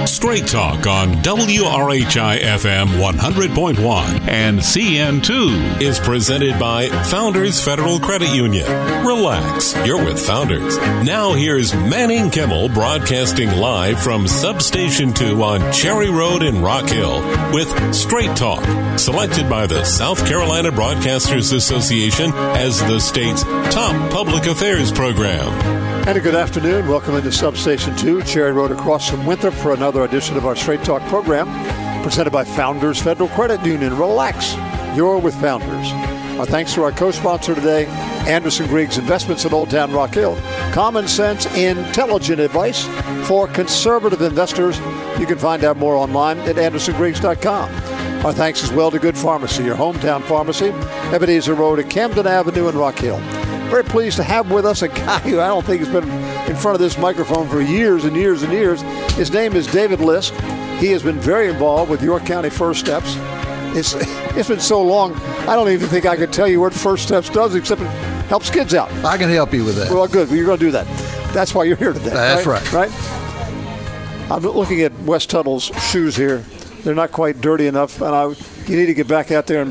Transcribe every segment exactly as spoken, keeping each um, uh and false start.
Straight Talk on W R H I F M one hundred point one and C N two is presented by Founders Federal Credit Union. Relax, you're with Founders. Now here's Manning Kimmel broadcasting live from Substation two on Cherry Road in Rock Hill with Straight Talk, selected by the South Carolina Broadcasters Association as the state's top public affairs program. And a good afternoon. Welcome into Substation two, Cherry Road across from Winthrop for another edition of our Straight Talk program presented by Founders Federal Credit Union. Relax, you're with Founders. Our thanks to our co-sponsor today, Anderson Griggs Investments in Old Town Rock Hill. Common sense, intelligent advice for conservative investors. You can find out more online at anderson griggs dot com. Our thanks as well to Good Pharmacy, your hometown pharmacy, Ebenezer Road at Camden Avenue in Rock Hill. Very pleased to have with us a guy who I don't think has been in front of this microphone for years and years and years. His name is David Lisk. He has been very involved with York County First Steps. It's, it's been so long, I don't even think I could tell you what First Steps does, except it helps kids out. I can help you with that. Well, good. Well, you're going to do that. That's why you're here today. That's right. Right. right? I'm looking at Wes Tuttle's shoes here. They're not quite dirty enough, and I, you need to get back out there and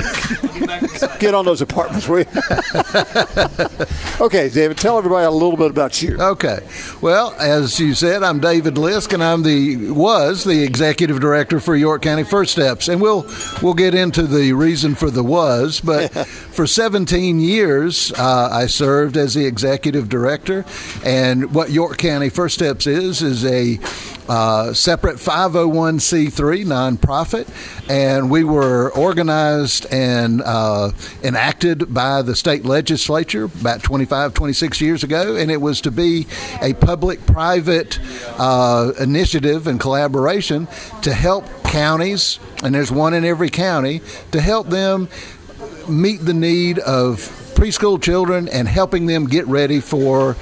get on those apartments, will you? Okay, David, tell everybody a little bit about you. Okay. Well, as you said, I'm David Lisk, and I'm the was the executive director for York County First Steps, and we'll we'll get into the reason for the was, but for seventeen years, uh, I served as the executive director, and what York County First Steps is is a Uh, separate five oh one c three nonprofit, and we were organized and uh, enacted by the state legislature about twenty-five, twenty-six years ago, and it was to be a public-private uh, initiative and collaboration to help counties, and there's one in every county, to help them meet the need of preschool children and helping them get ready for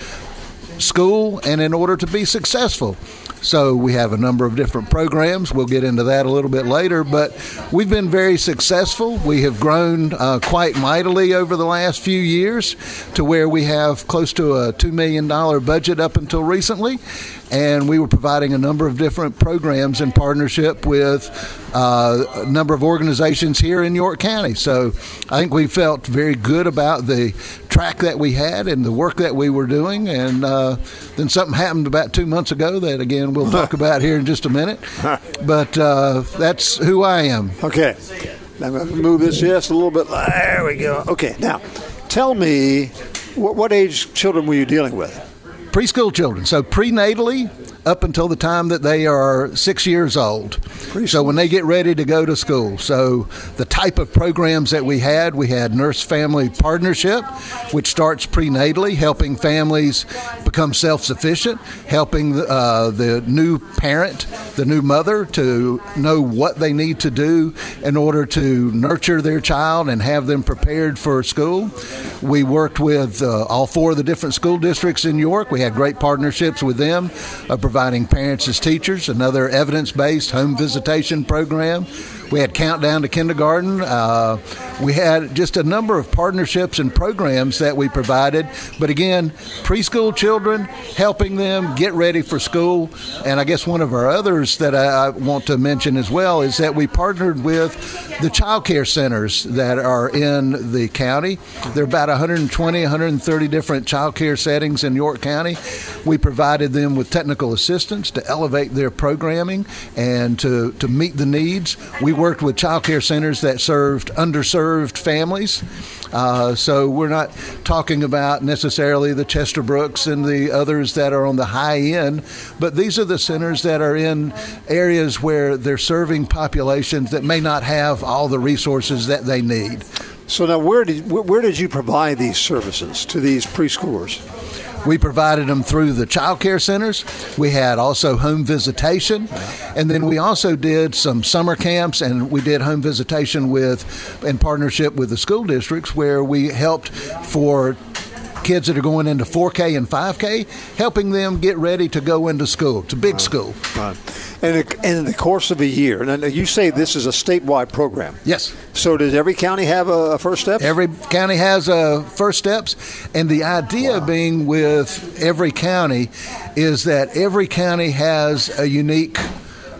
school and in order to be successful. So we have a number of different programs. We'll get into that a little bit later, but we've been very successful. We have grown uh, quite mightily over the last few years to where we have close to a two million dollars budget up until recently, and we were providing a number of different programs in partnership with uh, a number of organizations here in York County. So I think we felt very good about the track that we had and the work that we were doing, and uh, then something happened about two months ago that, again, we'll talk about here in just a minute. But uh, that's who I am. Okay. I'm going to move this just a little bit. There we go. Okay. Now, tell me, what, what age children were you dealing with? Preschool children. So prenatally up until the time that they are six years old. Preschool. So when they get ready to go to school. So the type of programs that we had, we had Nurse-Family Partnership, which starts prenatally, helping families become self-sufficient, helping uh, the new parent, the new mother, to know what they need to do in order to nurture their child and have them prepared for school. We worked with uh, all four of the different school districts in York. We had great partnerships with them, uh, providing parents as teachers, another evidence-based home visitation program. We had Countdown to Kindergarten. Uh, we had just a number of partnerships and programs that we provided. But again, preschool children, helping them get ready for school. And I guess one of our others that I want to mention as well is that we partnered with the child care centers that are in the county. There are about one hundred twenty, one hundred thirty different child care settings in York County. We provided them with technical assistance to elevate their programming and to, to meet the needs. We worked with child care centers that served underserved families. Uh, so we're not talking about necessarily the Chesterbrooks and the others that are on the high end, but these are the centers that are in areas where they're serving populations that may not have all the resources that they need. So now where did where did you provide these services to these preschoolers? We provided them through the child care centers. We had also home visitation. And then we also did some summer camps, and we did home visitation with, in partnership with the school districts, where we helped for kids that are going into four K and five K, helping them get ready to go into school. It's a big right. school. Right. And in the course of a year, and you say this is a statewide program. Yes. So does every county have a First Steps? Every county has a First Steps, and the idea wow. being with every county is that every county has a unique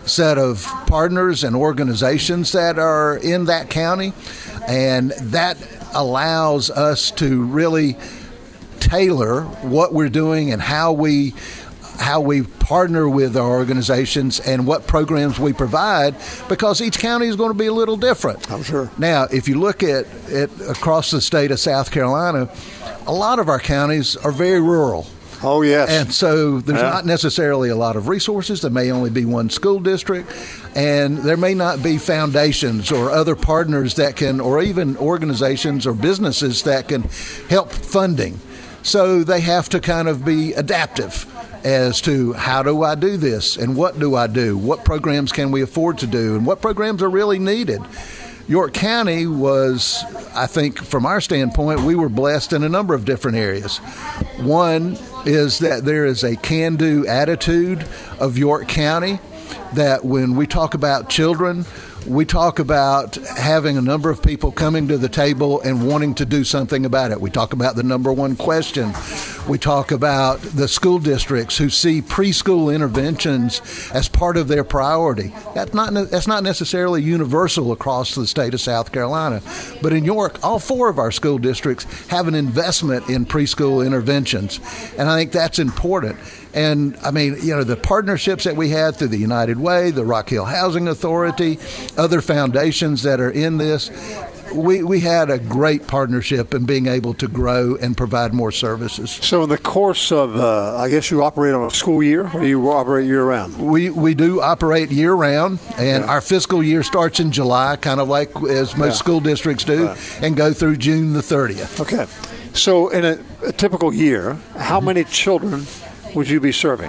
set of partners and organizations that are in that county, and that allows us to really tailor what we're doing and how we how we partner with our organizations and what programs we provide, because each county is going to be a little different. I'm sure. Now, if you look at it across the state of South Carolina, a lot of our counties are very rural. Oh, yes. And so there's yeah. not necessarily a lot of resources. There may only be one school district, and there may not be foundations or other partners that can, or even organizations or businesses that can help funding. So they have to kind of be adaptive as to how do I do this and what do I do? What programs can we afford to do and what programs are really needed? York County was, I think, from our standpoint, we were blessed in a number of different areas. One is that there is a can-do attitude of York County, that when we talk about children, we talk about having a number of people coming to the table and wanting to do something about it. We talk about the number one question. We talk about the school districts who see preschool interventions as part of their priority. That's not that's not necessarily universal across the state of South Carolina. But in York, all four of our school districts have an investment in preschool interventions. And I think that's important. And, I mean, you know, the partnerships that we had through the United Way, the Rock Hill Housing Authority, other foundations that are in this, we, we had a great partnership in being able to grow and provide more services. So in the course of, uh, I guess you operate on a school year, or you operate year-round? We we do operate year-round, and yeah. our fiscal year starts in July, kind of like as most yeah. school districts do, right. and go through June the thirtieth. Okay. So in a, a typical year, how mm-hmm. many children would you be serving?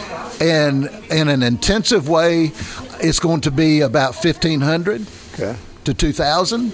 And in an intensive way, it's going to be about fifteen hundred okay. to two thousand.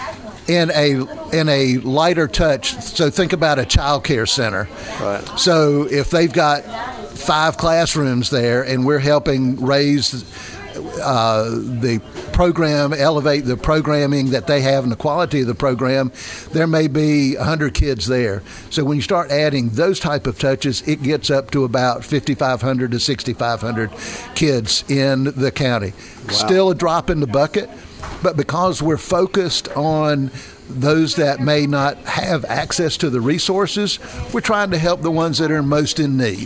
In a in a lighter touch, so think about a child care center. Right. So if they've got five classrooms there and we're helping raise uh, the program, elevate the programming that they have and the quality of the program, there may be one hundred kids there. So when you start adding those type of touches, it gets up to about fifty-five hundred to sixty-five hundred kids in the county. Wow. Still a drop in the bucket. But because we're focused on those that may not have access to the resources, we're trying to help the ones that are most in need.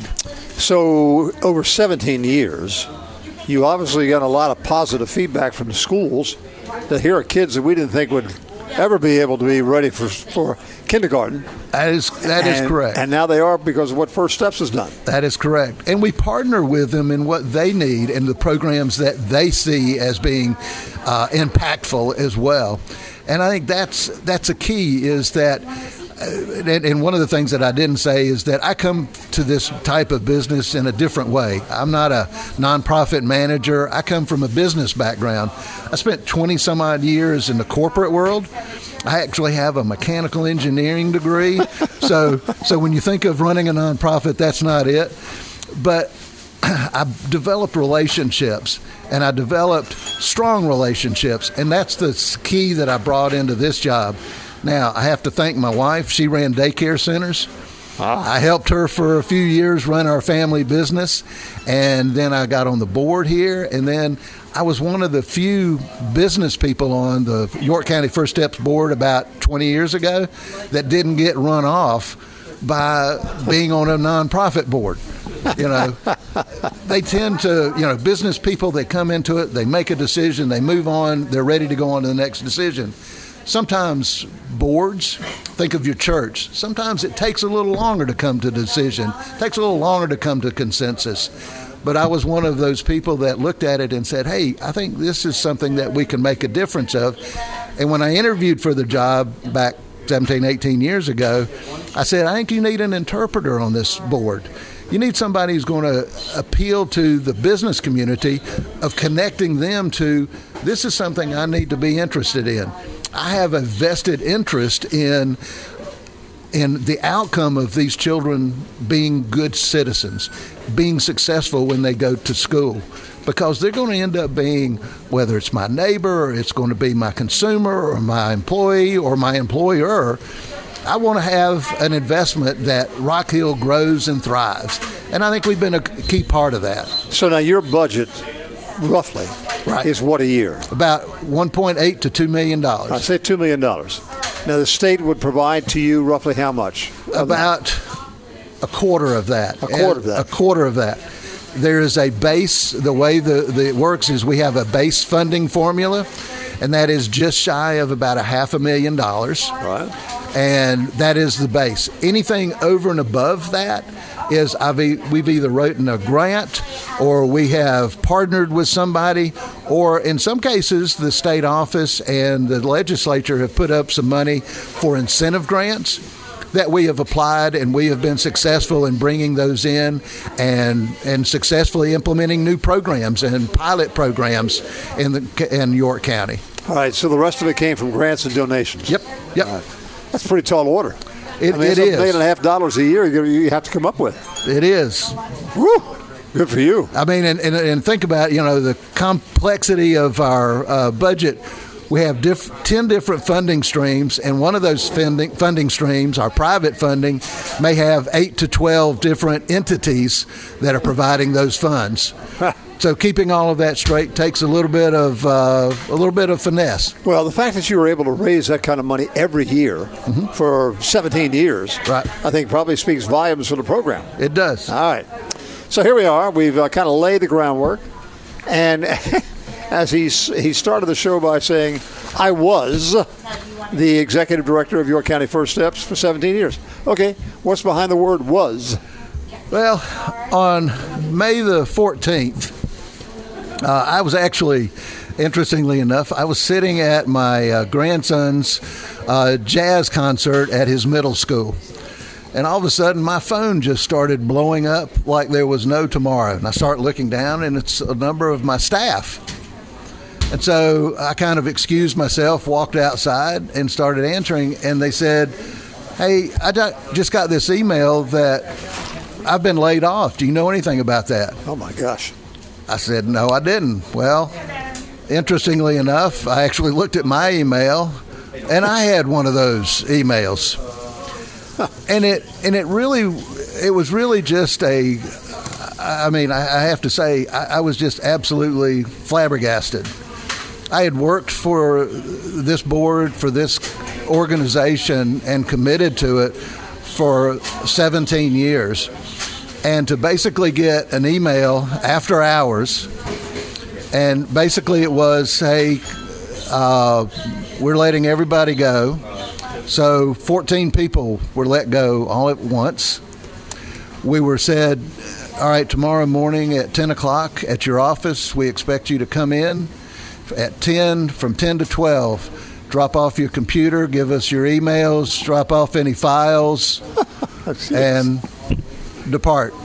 So over seventeen years, you obviously got a lot of positive feedback from the schools that here are kids that we didn't think would ever be able to be ready for for kindergarten. That is that and, is correct. And now they are because of what First Steps has done. That is correct. And we partner with them in what they need and the programs that they see as being uh, impactful as well. And I think that's that's a key is that Uh, and, and one of the things that I didn't say is that I come to this type of business in a different way. I'm not a nonprofit manager. I come from a business background. I spent twenty some odd years in the corporate world. I actually have a mechanical engineering degree. so, so when you think of running a nonprofit, that's not it. But I developed relationships, and I developed strong relationships, and that's the key that I brought into this job. Now, I have to thank my wife. She ran daycare centers. Ah. I helped her for a few years run our family business, and then I got on the board here, and then I was one of the few business people on the York County First Steps board about twenty years ago that didn't get run off by being on a nonprofit board. You know, they tend to, you know, business people, they come into it, they make a decision, they move on, they're ready to go on to the next decision. Sometimes boards, think of your church, sometimes it takes a little longer to come to a decision, it takes a little longer to come to consensus. But I was one of those people that looked at it and said, hey, I think this is something that we can make a difference of. And when I interviewed for the job back seventeen, eighteen years ago, I said, I think you need an interpreter on this board. You need somebody who's going to appeal to the business community of connecting them to, this is something I need to be interested in. I have a vested interest in in the outcome of these children being good citizens, being successful when they go to school, because they're going to end up being, whether it's my neighbor, or it's going to be my consumer, or my employee, or my employer. I want to have an investment that Rock Hill grows and thrives. And I think we've been a key part of that. So now your budget roughly, right. is what a year? About one point eight to two million dollars. I say two million dollars. Now, the state would provide to you roughly how much? About a quarter of that. A quarter of that. A quarter of that. There is a base. The way the, the it works is we have a base funding formula, and that is just shy of about a half a million dollars. Right. And that is the base. Anything over and above that is I've e- we've either written a grant or we have partnered with somebody, or in some cases the state office and the legislature have put up some money for incentive grants that we have applied, and we have been successful in bringing those in and and successfully implementing new programs and pilot programs in the in York County. All right, so the rest of it came from grants and donations. Yep, yep. Right. That's a pretty tall order. It, I mean, it it's is. a million and a half dollars a year you have to come up with. It is. Woo! Good for you. I mean, and, and, and think about, you know, the complexity of our uh, budget. We have diff- ten different funding streams, and one of those funding, funding streams, our private funding, may have eight to twelve different entities that are providing those funds. So keeping all of that straight takes a little bit of uh, a little bit of finesse. Well, the fact that you were able to raise that kind of money every year mm-hmm. for seventeen years, right. I think probably speaks volumes for the program. It does. All right. So here we are. We've uh, kind of laid the groundwork. And as he, he started the show by saying, I was the executive director of York County First Steps for seventeen years. Okay. What's behind the word was? Well, on May the fourteenth, uh, I was actually, interestingly enough, I was sitting at my uh, grandson's uh, jazz concert at his middle school. And all of a sudden, my phone just started blowing up like there was no tomorrow. And I start looking down, and it's a number of my staff. And so I kind of excused myself, walked outside, and started answering. And they said, hey, I just got this email that I've been laid off. Do you know anything about that? Oh, my gosh. I said, no, I didn't. Well, interestingly enough, I actually looked at my email, and I had one of those emails. And it and it really, it was really just a, I mean, I, I have to say, I, I was just absolutely flabbergasted. I had worked for this board, for this organization, and committed to it for seventeen years. And to basically get an email after hours, and basically it was, hey, uh, we're letting everybody go. So fourteen people were let go all at once. We were said, all right, tomorrow morning at ten o'clock at your office, we expect you to come in at ten, from ten to twelve. Drop off your computer, give us your emails, drop off any files, and depart.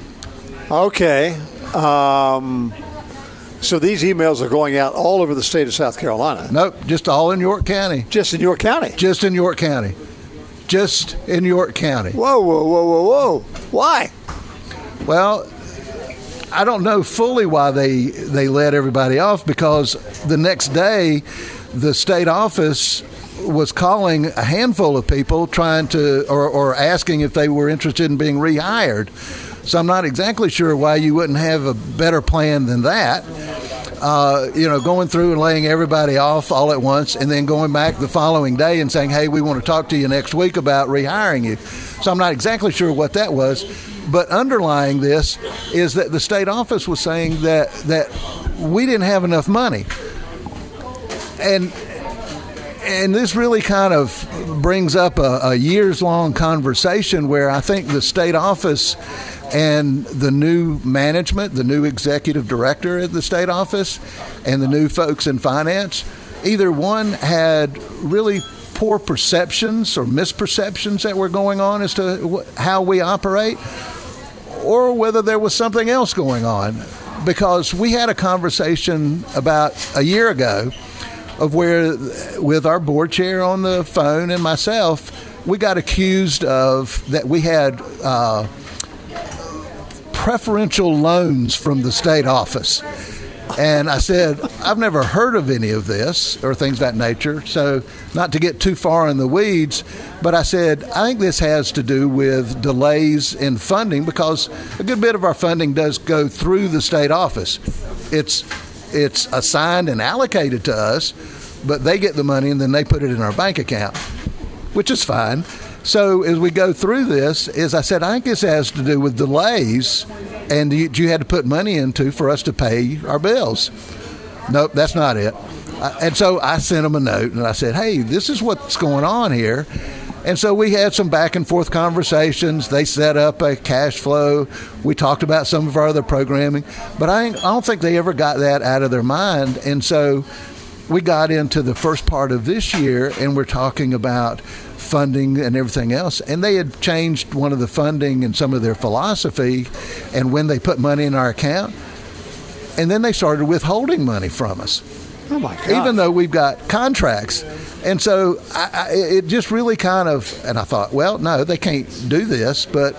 Okay. Um, so these emails are going out all over the state of South Carolina. Nope, just all in York County. Just in York County? Just in York County. Just in York County. Whoa, whoa, whoa, whoa, whoa. Why? Well, I don't know fully why they, they let everybody off, because the next day the state office was calling a handful of people trying to, or, or asking if they were interested in being rehired. So I'm not exactly sure why you wouldn't have a better plan than that. Uh, you know, going through and laying everybody off all at once, and then going back the following day and saying, hey, we want to talk to you next week about rehiring you. So I'm not exactly sure what that was. But underlying this is that the state office was saying that that we didn't have enough money. And and this really kind of brings up a, a years-long conversation where I think the state office and the new management, the new executive director at the state office, and the new folks in finance, either one had really poor perceptions or misperceptions that were going on as to how we operate, or whether there was something else going on. Because we had a conversation about a year ago of where, with our board chair on the phone and myself, we got accused of that we had uh, preferential loans from the state office. And I said, I've never heard of any of this or things of that nature. So not to get too far in the weeds, but I said, I think this has to do with delays in funding, because a good bit of our funding does go through the state office. It's it's assigned and allocated to us, but they get the money and then they put it in our bank account, which is fine. So as we go through this, as I said, I think this has to do with delays and you, you had to put money into for us to pay our bills. Nope, that's not it. Uh, and so I sent them a note and I said, hey, this is what's going on here. And so we had some back and forth conversations. They set up a cash flow. We talked about some of our other programming, but I, I don't think they ever got that out of their mind. And so we got into the first part of this year and we're talking about funding and everything else. And they had changed one of the funding and some of their philosophy and when they put money in our account. And then they started withholding money from us. Oh my God. Even though we've got contracts. And so I, I, it just really kind of, and I thought, well, no, they can't do this. But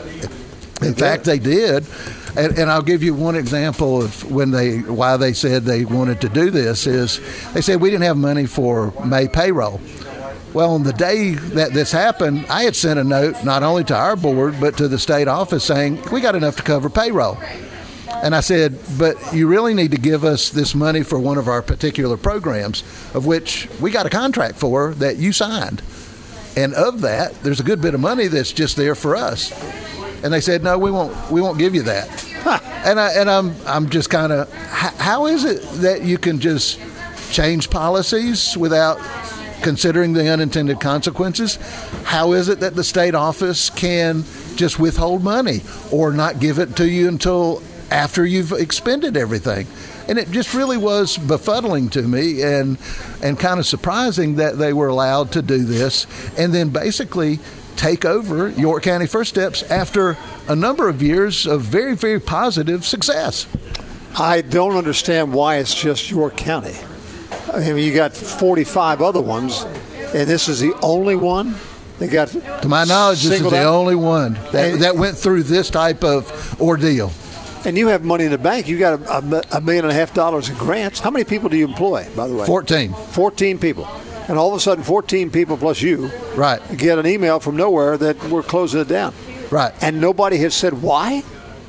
in fact, they did. And, and I'll give you one example of when they, why they said they wanted to do this is they said we didn't have money for May payroll. Well, on the day that this happened, I had sent a note not only to our board, but to the state office saying we got enough to cover payroll. And I said, but you really need to give us this money for one of our particular programs, of which we got a contract for that you signed. And of that, there's a good bit of money that's just there for us. And they said, no, we won't. We won't give you that. Huh. And I and I'm I'm just kind of, how is it that you can just change policies without considering the unintended consequences? How is it that the state office can just withhold money or not give it to you until after you've expended everything? And it just really was befuddling to me and and kind of surprising that they were allowed to do this and then basically take over York County First Steps after a number of years of very, very positive success. I don't understand why it's just York County. I mean, you got forty-five other ones, and this is the only one. They got, to my knowledge, this is the out. only one that, that went through this type of ordeal. And you have money in the bank. You got a, a million and a half dollars in grants. How many people do you employ, by the way? fourteen. fourteen people. And all of a sudden, fourteen people plus you right. get an email from nowhere that we're closing it down. Right. And nobody has said why?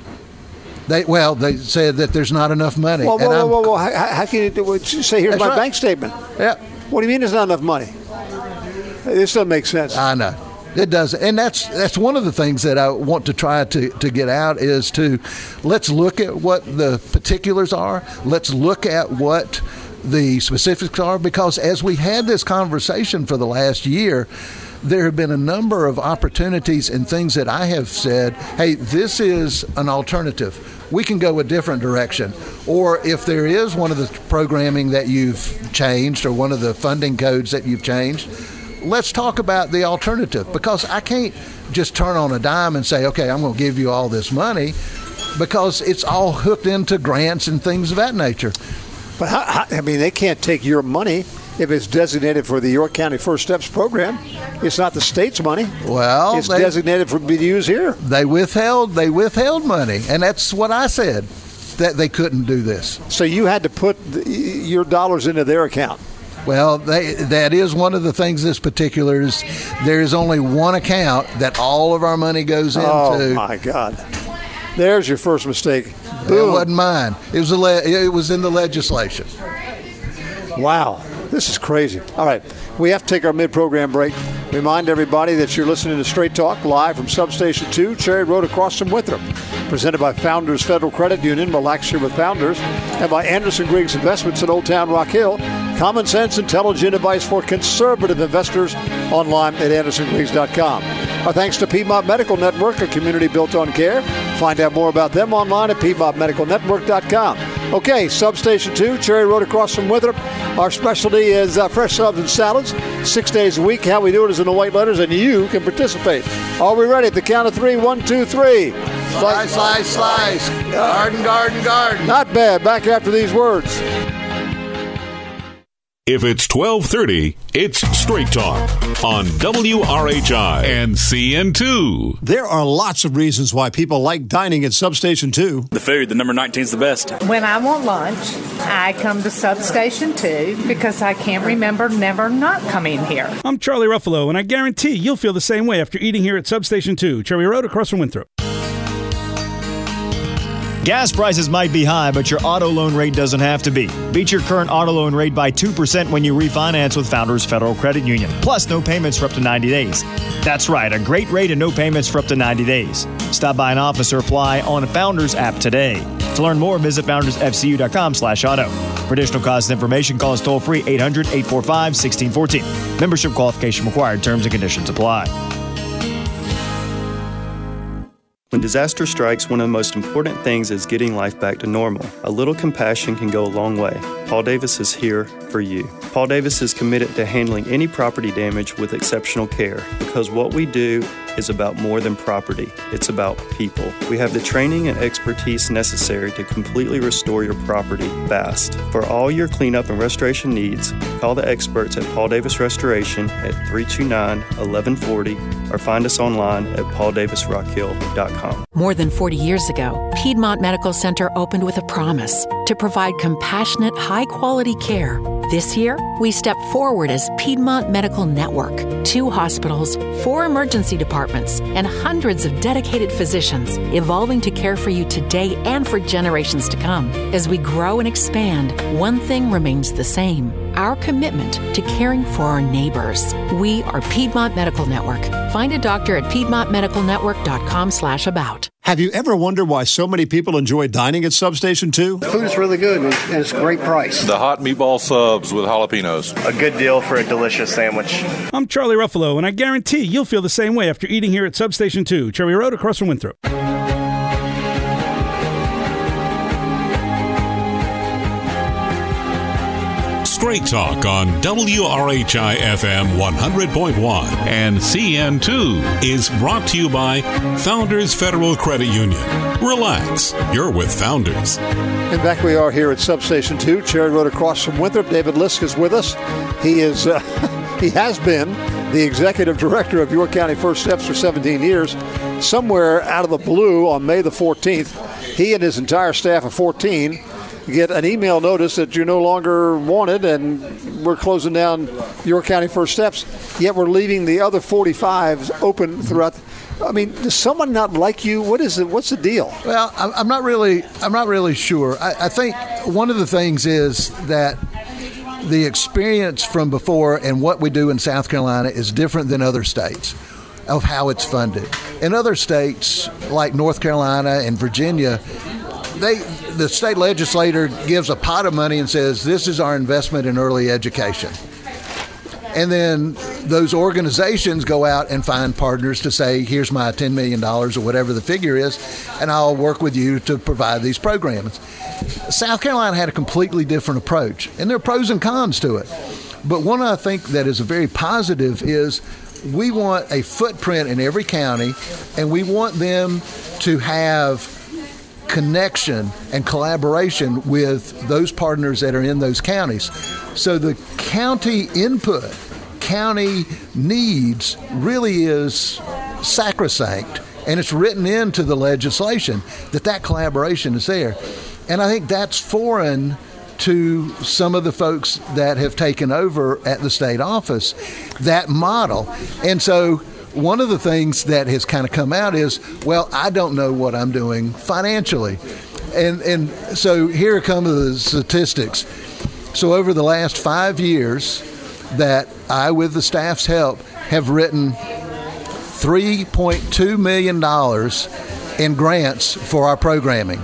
They Well, they said that there's not enough money. Whoa, whoa, whoa, whoa, whoa. How, how can you do it? Say, here's my right. bank statement. Yeah. What do you mean there's not enough money? This doesn't make sense. I know. It does. And that's that's one of the things that I want to try to, to get out is to let's look at what the particulars are. Let's look at what the specifics are, because as we had this conversation for the last year, there have been a number of opportunities and things that I have said, hey, this is an alternative. We can go a different direction. Or if there is one of the programming that you've changed or one of the funding codes that you've changed, let's talk about the alternative, because I can't just turn on a dime and say, okay, I'm going to give you all this money, because it's all hooked into grants and things of that nature. But how, how, I mean, they can't take your money if it's designated for the York County First Steps program. It's not the state's money. Well, it's they, designated for be used here. They withheld. They withheld money, and that's what I said, that they couldn't do this. So you had to put the, your dollars into their account. Well, they, that is one of the things that's particular is there is only one account that all of our money goes into. Oh, my God. There's your first mistake. Boom. It wasn't mine. It was, a le- it was in the legislation. Wow. This is crazy. All right. We have to take our mid-program break. Remind everybody that you're listening to Straight Talk live from Substation two, Cherry Road across from Winthrop. Presented by Founders Federal Credit Union, Relax here with Founders, and by Anderson Griggs Investments in Old Town Rock Hill. Common sense, intelligent advice for conservative investors. Online at anderson griggs dot com. Our thanks to Piedmont Medical Network, a community built on care. Find out more about them online at piedmont medical network dot com. Okay, Substation two, Cherry Road across from Winthrop. Our specialty is uh, fresh subs and salads. Six days a week. How we do it is in the white letters, and you can participate. Are we ready? At the count of three. One, two, three. Slice, slice, slice. Garden, garden, garden. Not bad. Back after these words. If it's twelve thirty, it's Straight Talk on W R H I and C N two. There are lots of reasons why people like dining at Substation two. The food, the number nineteen is the best. When I want lunch, I come to Substation two because I can't remember never not coming here. I'm Charlie Ruffalo, and I guarantee you'll feel the same way after eating here at Substation two, Cherry Road across from Winthrop. Gas prices might be high, but your auto loan rate doesn't have to be. Beat your current auto loan rate by two percent when you refinance with Founders Federal Credit Union. Plus, no payments for up to ninety days. That's right, a great rate and no payments for up to ninety days. Stop by an office or apply on the Founders app today. To learn more, visit foundersfcu.com slash auto. For additional cost information, call us toll-free eight hundred, eight four five, one six one four. Membership qualification required. Terms and conditions apply. When disaster strikes, one of the most important things is getting life back to normal. A little compassion can go a long way. Paul Davis is here for you. Paul Davis is committed to handling any property damage with exceptional care because what we do is about more than property. It's about people. We have the training and expertise necessary to completely restore your property fast. For all your cleanup and restoration needs, call the experts at Paul Davis Restoration at three two nine, one one four zero or find us online at paul davis rock hill dot com. More than forty years ago, Piedmont Medical Center opened with a promise to provide compassionate, high-quality care. This year, we step forward as Piedmont Medical Network. Two hospitals, four emergency departments, and hundreds of dedicated physicians evolving to care for you today and for generations to come. As we grow and expand, one thing remains the same: our commitment to caring for our neighbors. We are Piedmont Medical Network. Find a doctor at piedmont medical network dot com slash about. Have you ever wondered why so many people enjoy dining at Substation two? The food is really good, and it's a great price. The hot meatball subs with jalapenos. A good deal for a delicious sandwich. I'm Charlie Ruffalo, and I guarantee you'll feel the same way after eating here at Substation two, Cherry Road, across from Winthrop. Straight Talk on W R H I F M one hundred point one and C N two is brought to you by Founders Federal Credit Union. Relax, you're with Founders. And back we are here at Substation two, Cherry Road across from Winthrop. David Lisk is with us. He is, uh, he has been the executive director of York County First Steps for seventeen years. Somewhere out of the blue on May the fourteenth, he and his entire staff of fourteen get an email notice that you're no longer wanted and we're closing down York County First Steps, yet we're leaving the other forty-five open throughout. I mean, does someone not like you? What is it? What's the deal? Well, I'm not really, I'm not really sure. I, I think one of the things is that the experience from before and what we do in South Carolina is different than other states of how it's funded. In other states like North Carolina and Virginia, They, the state legislator gives a pot of money and says, this is our investment in early education. And then those organizations go out and find partners to say, here's my ten million dollars or whatever the figure is, and I'll work with you to provide these programs. South Carolina had a completely different approach, and there are pros and cons to it. But one I think that is very positive is we want a footprint in every county, and we want them to have connection and collaboration with those partners that are in those counties. So the county input, county needs really is sacrosanct, and it's written into the legislation that that collaboration is there. And I think that's foreign to some of the folks that have taken over at the state office, that model. And so one of the things that has kind of come out is, well, I don't know what I'm doing financially. And and so here come the statistics. So over the last five years that I, with the staff's help, have written three point two million dollars in grants for our programming.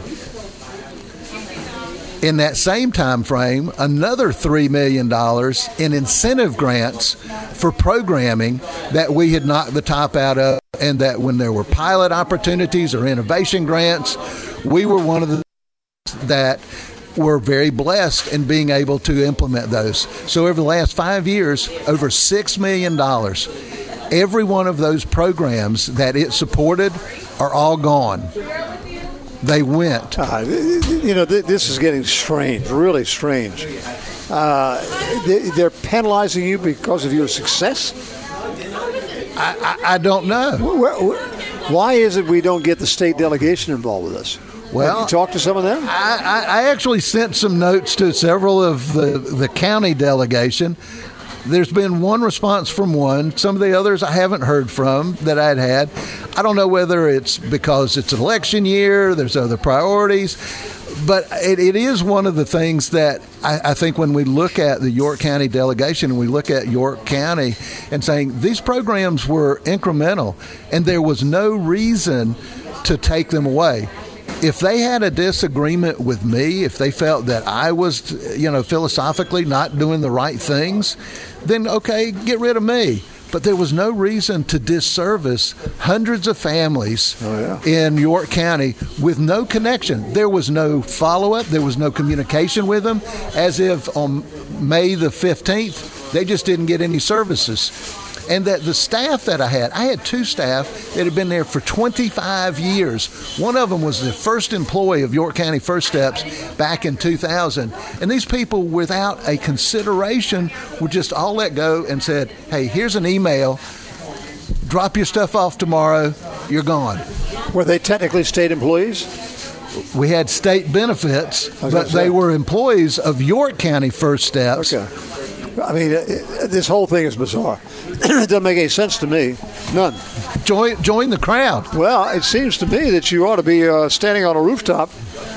In that same time frame, another three million dollars in incentive grants for programming that we had knocked the top out of, and that when there were pilot opportunities or innovation grants, we were one of the that were very blessed in being able to implement those. So over the last five years, over six million dollars. Every one of those programs that it supported are all gone. They went. Uh, you know, th- this is getting strange, really strange. Uh, they, they're penalizing you because of your success? I, I, I don't know. Why is it we don't get the state delegation involved with us? Well, have you talked to some of them? I, I, I actually sent some notes to several of the, the county delegation. There's been one response from one. Some of the others I haven't heard from that I'd had. I don't know whether it's because it's an election year, there's other priorities, but it, it is one of the things that I, I think when we look at the York County delegation and we look at York County and saying these programs were incremental and there was no reason to take them away. If they had a disagreement with me, if they felt that I was, you know, philosophically not doing the right things, then okay, get rid of me. But there was no reason to disservice hundreds of families oh, yeah. in York County with no connection. There was no follow-up. There was no communication with them, as if on May the fifteenth, they just didn't get any services. And that the staff that I had, I had two staff that had been there for twenty-five years. One of them was the first employee of York County First Steps back in two thousand. And these people, without a consideration, were just all let go and said, hey, here's an email. Drop your stuff off tomorrow. You're gone. Were they technically state employees? We had state benefits, but they were employees of York County First Steps. Okay. I mean, it, this whole thing is bizarre. It doesn't make any sense to me. None. Join, join the crowd. Well, it seems to me that you ought to be uh, standing on a rooftop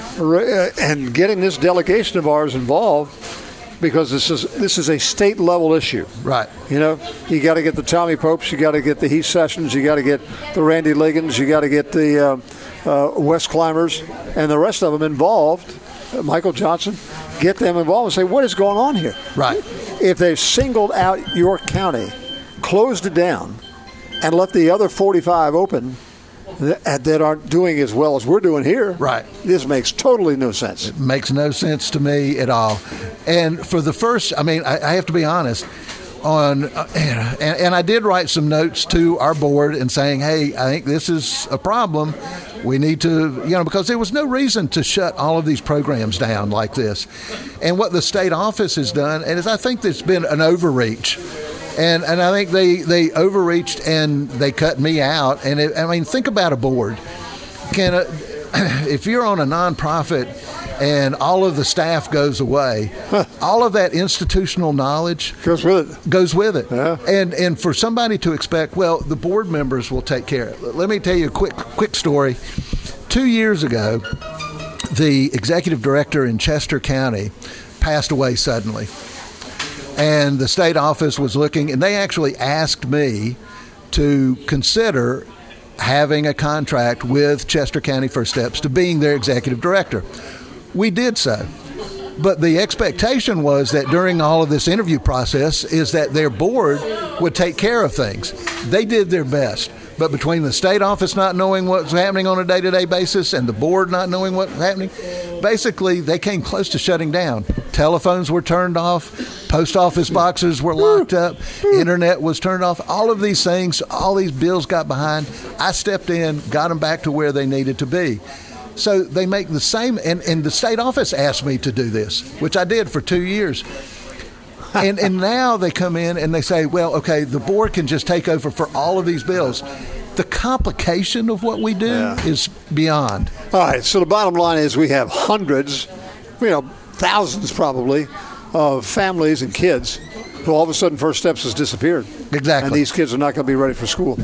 and getting this delegation of ours involved, because this is this is a state level issue. Right. You know, you got to get the Tommy Popes, you got to get the Heath Sessions, you got to get the Randy Liggins, you got to get the uh, uh, West Climbers, and the rest of them involved. Uh, Michael Johnson, get them involved and say, what is going on here? Right. If they've singled out York County, closed it down, and left the other forty-five open that, that aren't doing as well as we're doing here, right? This makes totally no sense. It makes no sense to me at all. And for the first, I mean, I, I have to be honest, on, uh, and, and I did write some notes to our board and saying, hey, I think this is a problem. We need to, you know, because there was no reason to shut all of these programs down like this. And what the state office has done, and is I think there's been an overreach. And and I think they, they overreached and they cut me out. And it, I mean, think about a board. Can a, if you're on a nonprofit and all of the staff goes away, huh. all of that institutional knowledge goes with it. Goes with it. Yeah. And and for somebody to expect, well, the board members will take care of it. Let me tell you a quick quick story. Two years ago, the executive director in Chester County passed away suddenly. And the state office was looking, and they actually asked me to consider having a contract with Chester County First Steps to being their executive director. We did so. But the expectation was that during all of this interview process is that their board would take care of things. They did their best. But between the state office not knowing what's happening on a day-to-day basis and the board not knowing what's happening, basically they came close to shutting down. Telephones were turned off. Post office boxes were locked up. Internet was turned off. All of these things, all these bills got behind. I stepped in, got them back to where they needed to be. So they make the same, and, and the state office asked me to do this, which I did for two years. And and now they come in and they say, well, okay, the board can just take over for all of these bills. The complication of what we do yeah. is beyond. All right, so the bottom line is we have hundreds, you know, thousands probably, of families and kids who all of a sudden First Steps has disappeared. Exactly. And these kids are not going to be ready for school.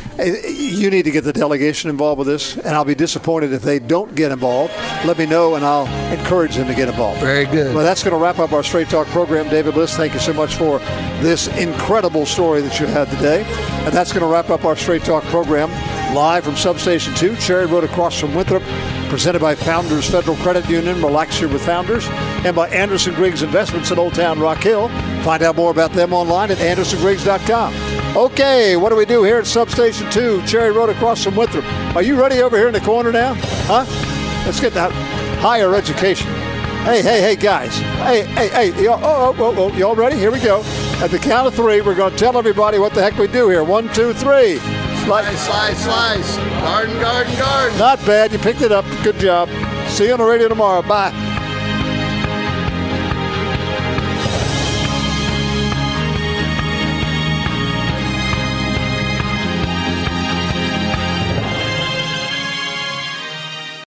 You need to get the delegation involved with this, and I'll be disappointed if they don't get involved. Let me know, and I'll encourage them to get involved. Very good. Well, that's going to wrap up our Straight Talk program. David List, thank you so much for this incredible story that you had today. And that's going to wrap up our Straight Talk program live from Substation two, Cherry Road across from Winthrop, presented by Founders Federal Credit Union. Relax here with Founders, and by Anderson Griggs Investments in Old Town Rock Hill. Find out more about them online at anderson griggs dot com. Okay, what do we do here at Substation two, Cherry Road across from Winthrop? Are you ready over here in the corner now? Huh? Let's get that higher education. Hey, hey, hey, guys. Hey, hey, hey. Y'all, oh, oh, oh, y'all ready? Here we go. At the count of three, we're going to tell everybody what the heck we do here. One, two, three. Slice, slice, slice. Garden, garden, garden. Not bad. You picked it up. Good job. See you on the radio tomorrow. Bye.